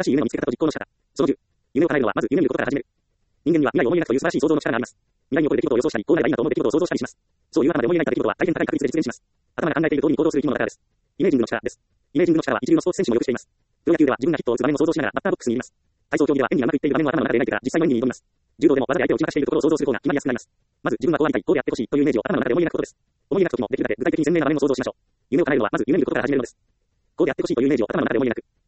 新しい夢を見つけ方と実行の仕方。その10、夢を叶えるのはまず夢見ることから始める。人間には未来を思い描くという素晴らしい想像の力があります。未来に起こる出来事を予想したり、こうなればいいなと思う出来事を想像したりします。そういう頭で思い描いた出来事は大変高い確率で実現します。頭が考えている通りに行動する生き物だからです。イメージングの力です。イメージングの力は一流のスポーツ選手もよくしています。プロ野球では自分がヒットを打つ場面を想像しながらバッターボックスにいます。体操競技では演技がうまくいっている場面を頭の中で描いてから実際の演技に挑みます。柔道でも技で相手を打ち負かしているところを想像する方が決まりやすくなります。まず自分はこうありたい、こうであってほしいというイメージを頭の中で思い描くことです。思い描くときもできるだけ具体的に鮮明な場面を想像しましょう。夢を叶えるのはまず夢見ることから始めるのです。こうであってほしいというイメージを頭の中で思い描く。